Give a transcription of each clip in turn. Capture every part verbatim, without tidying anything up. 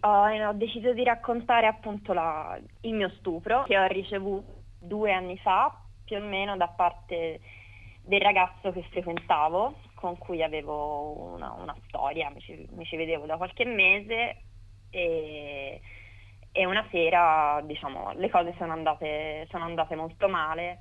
Ho, ho deciso di raccontare appunto la- il mio stupro che ho ricevuto due anni fa, più o meno, da parte del ragazzo che frequentavo, con cui avevo una, una storia, mi ci, mi ci vedevo da qualche mese e, e una sera, diciamo, le cose sono andate, sono andate molto male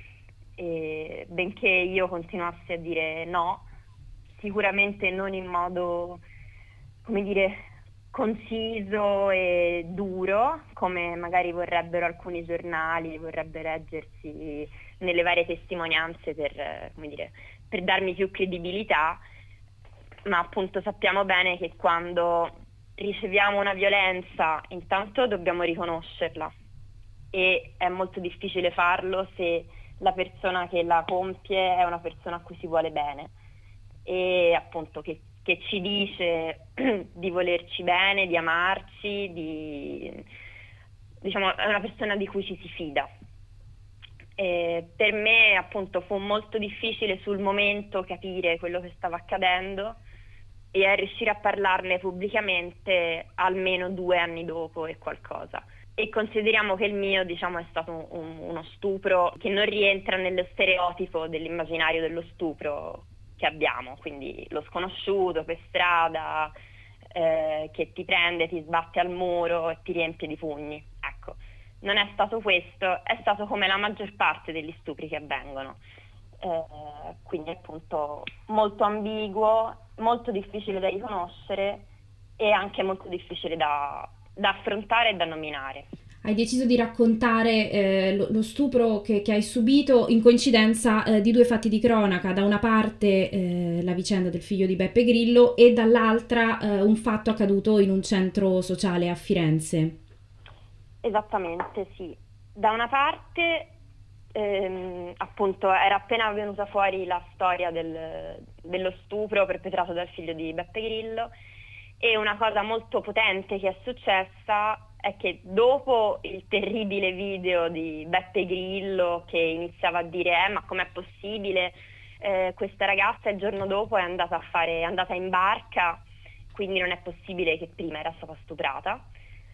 e benché io continuassi a dire no, sicuramente non in modo, come dire, conciso e duro, come magari vorrebbero alcuni giornali, vorrebbe leggersi nelle varie testimonianze per, eh, come dire, per darmi più credibilità, ma appunto sappiamo bene che quando riceviamo una violenza, intanto dobbiamo riconoscerla e è molto difficile farlo se la persona che la compie è una persona a cui si vuole bene e appunto che, che ci dice di volerci bene, di amarci, di, diciamo, è una persona di cui ci si fida. E per me appunto fu molto difficile sul momento capire quello che stava accadendo e a riuscire a parlarne pubblicamente almeno due anni dopo e qualcosa. E consideriamo che il mio, diciamo, è stato un- uno stupro che non rientra nello stereotipo dell'immaginario dello stupro che abbiamo, quindi lo sconosciuto per strada, eh, che ti prende, ti sbatte al muro e ti riempie di pugni. Ecco, non è stato questo, è stato come la maggior parte degli stupri che avvengono. Eh, quindi appunto molto ambiguo, molto difficile da riconoscere e anche molto difficile da, da affrontare e da nominare. Hai deciso di raccontare eh, lo, lo stupro che, che hai subito in coincidenza eh, di due fatti di cronaca, da una parte eh, la vicenda del figlio di Beppe Grillo e dall'altra eh, un fatto accaduto in un centro sociale a Firenze. Esattamente, sì. Da una parte, ehm, appunto, era appena venuta fuori la storia del- dello stupro perpetrato dal figlio di Beppe Grillo e una cosa molto potente che è successa è che dopo il terribile video di Beppe Grillo che iniziava a dire eh, ma com'è possibile, eh, questa ragazza il giorno dopo è andata a fare, è andata in barca, quindi non è possibile che prima era stata stuprata.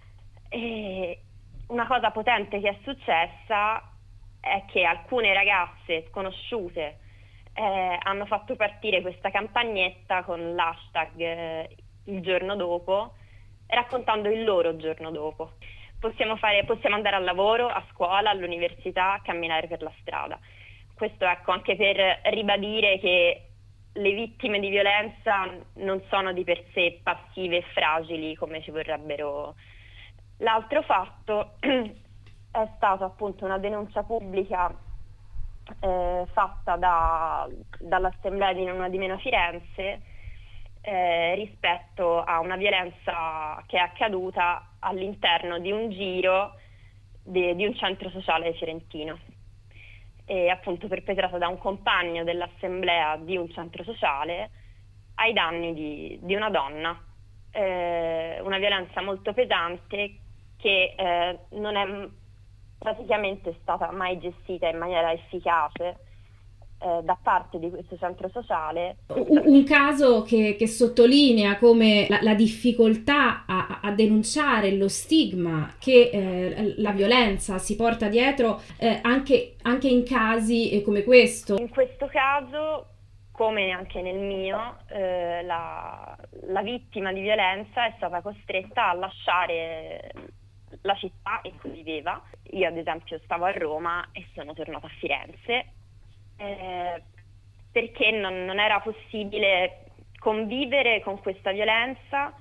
E una cosa potente che è successa è che alcune ragazze sconosciute eh, hanno fatto partire questa campagnetta con l'hashtag eh, il giorno dopo, raccontando il loro giorno dopo. Possiamo fare, possiamo andare al lavoro, a scuola, all'università, camminare per la strada. Questo ecco anche per ribadire che le vittime di violenza non sono di per sé passive e fragili come ci vorrebbero. L'altro fatto è stata appunto una denuncia pubblica eh, fatta da- dall'Assemblea di Non Una di Meno Firenze eh, rispetto a una violenza che è accaduta all'interno di un giro de- di un centro sociale fiorentino e appunto perpetrata da un compagno dell'assemblea di un centro sociale ai danni di, di una donna. Eh, una violenza molto pesante che eh, non è praticamente stata mai gestita in maniera efficace eh, da parte di questo centro sociale. Un, un caso che, che sottolinea come la, la difficoltà a, a denunciare lo stigma che eh, la violenza si porta dietro eh, anche, anche in casi eh, come questo. In questo caso, come anche nel mio, eh, la, la vittima di violenza è stata costretta a lasciare la città in cui viveva. Io ad esempio stavo a Roma e sono tornata a Firenze eh, perché non, non era possibile convivere con questa violenza,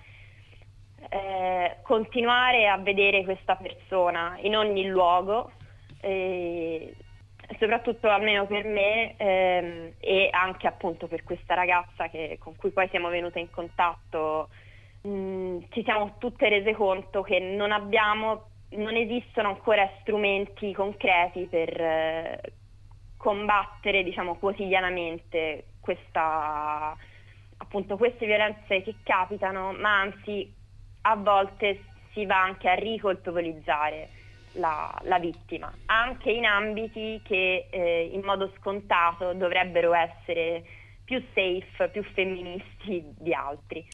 eh, continuare a vedere questa persona in ogni luogo, eh, soprattutto almeno per me ehm, e anche appunto per questa ragazza che- con cui poi siamo venute in contatto. Mh, ci siamo tutte rese conto che non abbiamo, non esistono ancora strumenti concreti per eh, combattere, diciamo, quotidianamente questa, appunto, queste violenze che capitano, ma anzi a volte si va anche a ricolpevolizzare la, la vittima, anche in ambiti che eh, in modo scontato dovrebbero essere più safe, più femministi di altri.